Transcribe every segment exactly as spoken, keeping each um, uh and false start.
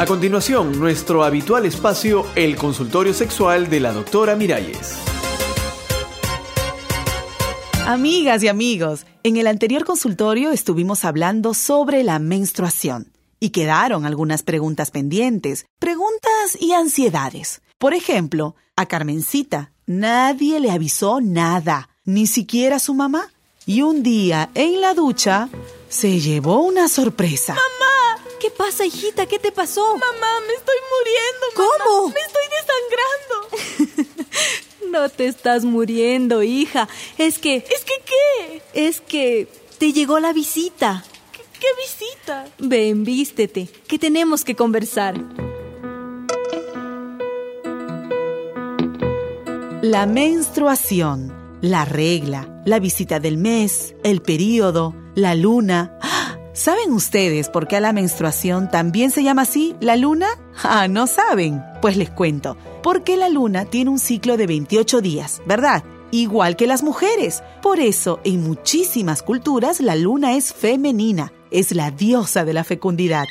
A continuación, nuestro habitual espacio, el consultorio sexual de la doctora Miralles. Amigas y amigos, en el anterior consultorio estuvimos hablando sobre la menstruación y quedaron algunas preguntas pendientes, preguntas y ansiedades. Por ejemplo, a Carmencita nadie le avisó nada, ni siquiera su mamá. Y un día, en la ducha, se llevó una sorpresa. ¡Mamá! ¿Qué pasa, hijita? ¿Qué te pasó? Mamá, me estoy muriendo, mamá. ¿Cómo? Me estoy desangrando. No te estás muriendo, hija. Es que... ¿Es que qué? Es que te llegó la visita. ¿Qué, qué visita? Ven, vístete, que tenemos que conversar. La menstruación, la regla, la visita del mes, el período, la luna. ¿Saben ustedes por qué a la menstruación también se llama así, la luna? Ah, ¿no saben? Pues les cuento. Porque la luna tiene un ciclo de veintiocho días, ¿verdad? Igual que las mujeres. Por eso, en muchísimas culturas, la luna es femenina. Es la diosa de la fecundidad.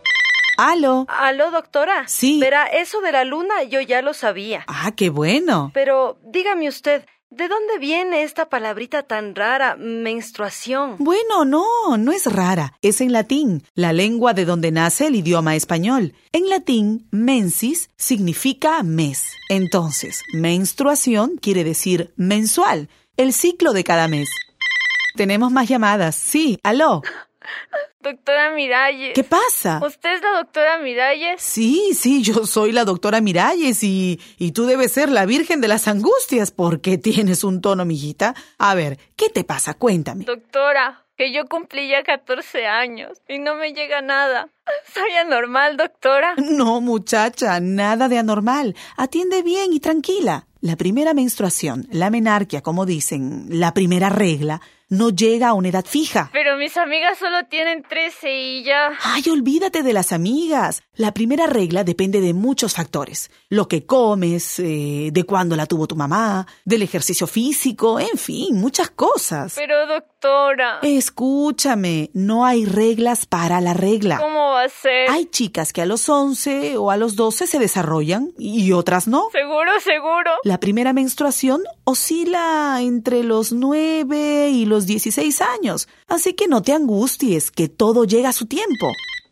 ¿Aló? ¿Aló, doctora? Sí. Verá, eso de la luna yo ya lo sabía. Ah, qué bueno. Pero dígame usted, ¿de dónde viene esta palabrita tan rara, menstruación? Bueno, no, no es rara. Es en latín, la lengua de donde nace el idioma español. En latín, mensis significa mes. Entonces, menstruación quiere decir mensual, el ciclo de cada mes. Tenemos más llamadas. Sí, aló. Doctora Miralles. ¿Qué pasa? ¿Usted es la doctora Miralles? Sí, sí, yo soy la doctora Miralles y, y tú debes ser la Virgen de las Angustias. ¿Por qué tienes un tono, mijita? A ver, ¿qué te pasa? Cuéntame. Doctora, que yo cumplí ya catorce años y no me llega nada. ¿Soy anormal, doctora? No, muchacha, nada de anormal. Atiende bien y tranquila. La primera menstruación, la menarquia, como dicen, la primera regla, no llega a una edad fija. Pero mis amigas solo tienen trece y ya... Ay, olvídate de las amigas. La primera regla depende de muchos factores. Lo que comes, eh, de cuándo la tuvo tu mamá, del ejercicio físico, en fin, muchas cosas. Pero, doctora... Escúchame, no hay reglas para la regla. ¿Cómo va a ser? Hay chicas que a los once o a los doce se desarrollan y otras no. ¿Seguro, seguro? La primera menstruación oscila entre los nueve y los dieciséis años, así que no te angusties, que todo llega a su tiempo.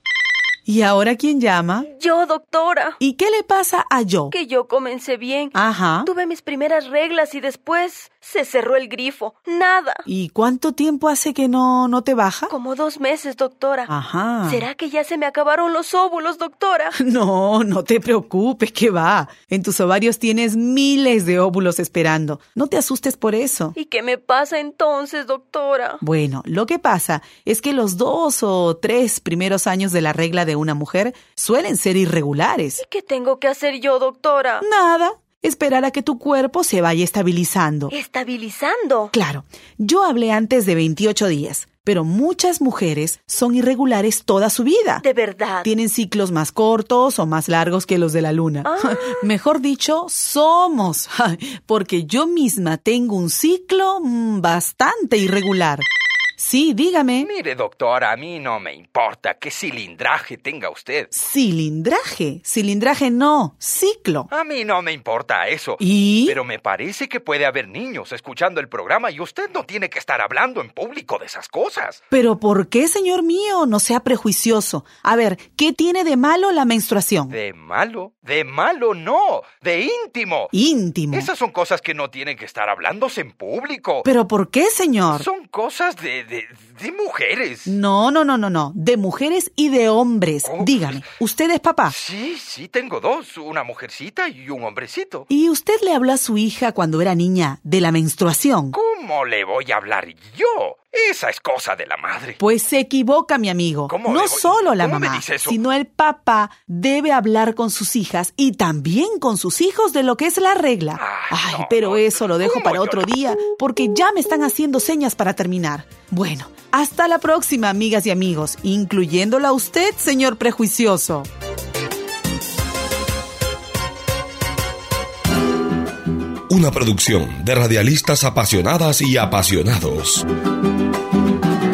¿Y ahora quién llama? Yo, doctora. ¿Y qué le pasa a yo? Que yo comencé bien. Ajá. Tuve mis primeras reglas y después se cerró el grifo. Nada. ¿Y cuánto tiempo hace que no, no te baja? Como dos meses, doctora. Ajá. ¿Será que ya se me acabaron los óvulos, doctora? No, no te preocupes, ¿qué va? En tus ovarios tienes miles de óvulos esperando. No te asustes por eso. ¿Y qué me pasa entonces, doctora? Bueno, lo que pasa es que los dos o tres primeros años de la regla de una mujer suelen ser irregulares. ¿Y qué tengo que hacer yo, doctora? Nada. Esperar a que tu cuerpo se vaya estabilizando. ¿Estabilizando? Claro, yo hablé antes de veintiocho días, pero muchas mujeres son irregulares toda su vida. ¿De verdad? Tienen ciclos más cortos o más largos que los de la luna. Ah. Mejor dicho, somos, porque yo misma tengo un ciclo bastante irregular. Sí, dígame. Mire, doctora, a mí no me importa qué cilindraje tenga usted. ¿Cilindraje? Cilindraje no, ciclo. A mí no me importa eso. ¿Y? Pero me parece que puede haber niños escuchando el programa y usted no tiene que estar hablando en público de esas cosas. ¿Pero por qué, señor mío? No sea prejuicioso. A ver, ¿qué tiene de malo la menstruación? ¿De malo? De malo no, de íntimo. Íntimo. Esas son cosas que no tienen que estar hablándose en público. ¿Pero por qué, señor? Son cosas de, de, de mujeres. No, no, no, no, no. De mujeres y de hombres. ¿Cómo? Dígame, ¿usted es papá? Sí, sí, tengo dos, una mujercita y un hombrecito. ¿Y usted le habló a su hija cuando era niña de la menstruación? ¿Cómo le voy a hablar yo? Esa es cosa de la madre. Pues se equivoca, mi amigo. ¿Cómo no le voy- solo la ¿Cómo me mamá, dice eso? sino el papá debe hablar con sus hijas y también con sus hijos de lo que es la regla. Ay, Ay, no, pero no, eso lo dejo ¿cómo para yo otro no? día, porque ya me están haciendo señas para terminar. Bueno, hasta la próxima, amigas y amigos, incluyéndola a usted, señor prejuicioso. Una producción de radialistas apasionadas y apasionados.